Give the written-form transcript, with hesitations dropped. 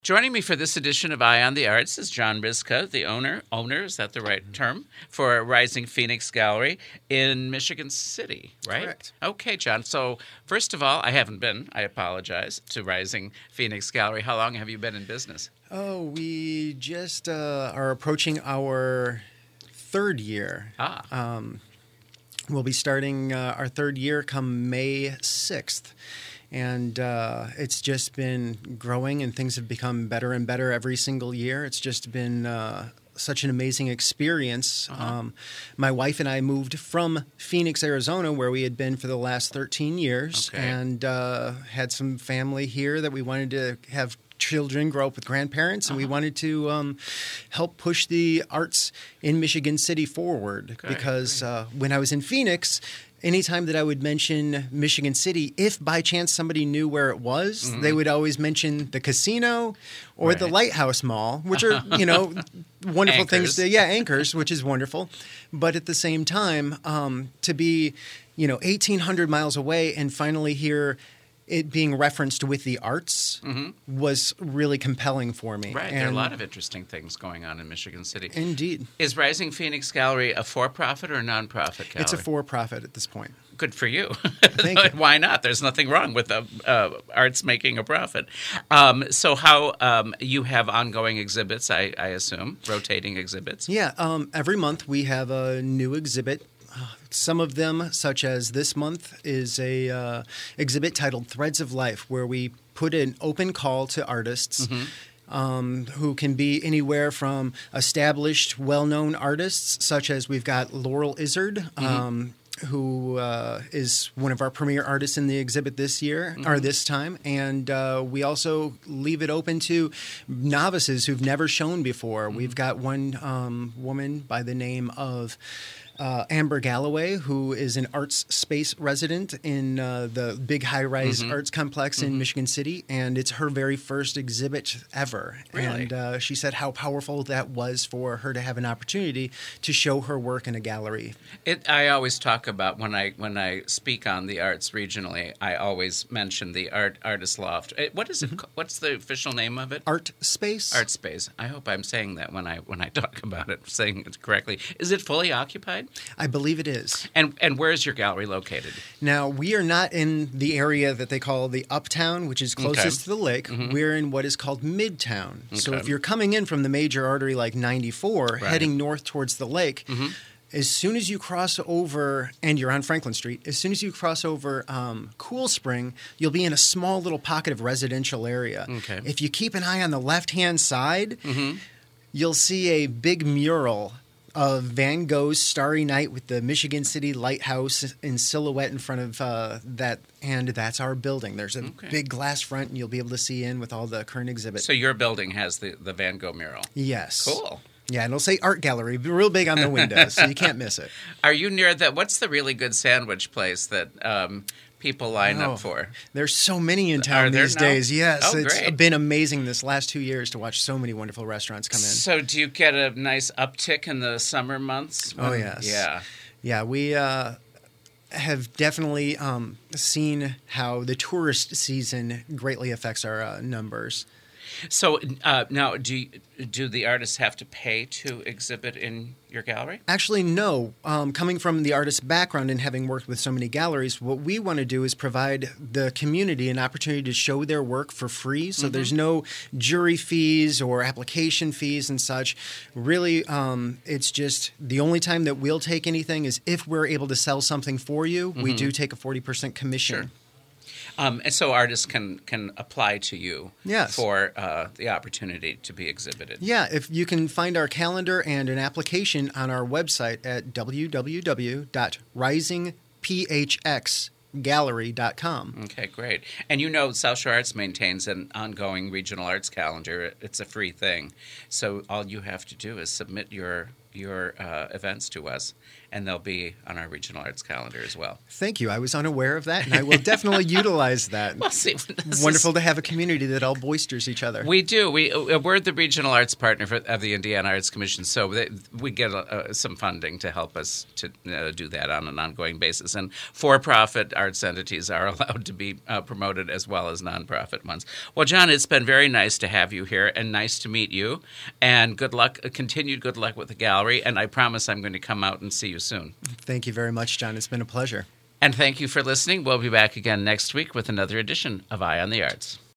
Joining me for this edition of Eye on the Arts is John Rizka, the owner, is that the right term, for Rising Phoenix Gallery in Michigan City, right? Correct. Okay, John. So, first of all, I haven't been, I apologize, to Rising Phoenix Gallery. How long have you been in business? Oh, we just are approaching our third year. We'll be starting our third year come May 6th. And it's just been growing, and things have become better and better every single year. It's just been such an amazing experience. My wife and I moved from Phoenix, Arizona, where we had been for the last 13 years, and had some family here that we wanted to have children grow up with grandparents, and we wanted to help push the arts in Michigan City forward. Because when I was in Phoenix, anytime that I would mention Michigan City, if by chance somebody knew where it was, they would always mention the casino or the Lighthouse Mall, which are, wonderful things. Anchors, which is wonderful. But at the same time, to be, 1,800 miles away and finally hear it being referenced with the arts was really compelling for me. Right. There are a lot of interesting things going on in Michigan City. Indeed. Is Rising Phoenix Gallery a for-profit or a non-profit gallery? It's a for-profit at this point. Good for you. Thank you. Why not? There's nothing wrong with arts making a profit. So how you have ongoing exhibits, I assume, rotating exhibits? Yeah. Every month we have a new exhibit. Some of them, such as this month, is a exhibit titled Threads of Life, where we put an open call to artists who can be anywhere from established, well-known artists, such as we've got Laurel Izzard, who is one of our premier artists in the exhibit this year, or this time. And we also leave it open to novices who've never shown before. We've got one woman by the name of Amber Galloway, who is an arts space resident in the big high-rise arts complex in Michigan City, and it's her very first exhibit ever. Really? And she said how powerful that was for her to have an opportunity to show her work in a gallery. I always talk about when I speak on the arts regionally, I always mention the Artist Loft. What is it? What's the official name of it? Art Space? Art Space. I hope I'm saying that when I talk about it, saying it correctly. Is it fully occupied? I believe it is. And where is your gallery located? Now, we are not in the area that they call the Uptown, which is closest to the lake. We're in what is called Midtown. So if you're coming in from the major artery like 94, heading north towards the lake, as soon as you cross over, and you're on Franklin Street, as soon as you cross over Cool Spring, you'll be in a small little pocket of residential area. If you keep an eye on the left-hand side, you'll see a big mural of Van Gogh's Starry Night with the Michigan City Lighthouse in silhouette in front of that, and that's our building. There's a big glass front, and you'll be able to see in with all the current exhibits. So your building has the Van Gogh mural? Yes. Cool. Yeah, and it'll say Art Gallery, real big on the window, so you can't miss it. Are you near that? What's the really good sandwich place that people line up for? There's so many in town these days. Yes, it's great. been amazing this last 2 years to watch so many wonderful restaurants come in. So do you get a nice uptick in the summer months? Oh, yes. Yeah. Yeah, we have definitely seen how the tourist season greatly affects our numbers. So now, do the artists have to pay to exhibit in your gallery? Actually, no. Coming from the artist background and having worked with so many galleries, what we want to do is provide the community an opportunity to show their work for free. So there's no jury fees or application fees and such. Really, it's just the only time that we'll take anything is if we're able to sell something for you. We do take a 40% commission. Sure. And so artists can apply to you for the opportunity to be exhibited. Yeah, if you can find our calendar and an application on our website at www.risingphxgallery.com. Okay, great. And South Shore Arts maintains an ongoing regional arts calendar. It's a free thing. So all you have to do is submit your your events to us, and they'll be on our regional arts calendar as well. Thank you. I was unaware of that, and I will definitely utilize that. Well, see, wonderful to have a community that all boisters each other. We do. We're the regional arts partner of the Indiana Arts Commission, so we get some funding to help us to do that on an ongoing basis. And for-profit arts entities are allowed to be promoted as well as nonprofit ones. Well, John, it's been very nice to have you here and nice to meet you. And good luck, continued good luck with the gallery. And I promise I'm going to come out and see you soon. Thank you very much, John. It's been a pleasure. And thank you for listening. We'll be back again next week with another edition of Eye on the Arts.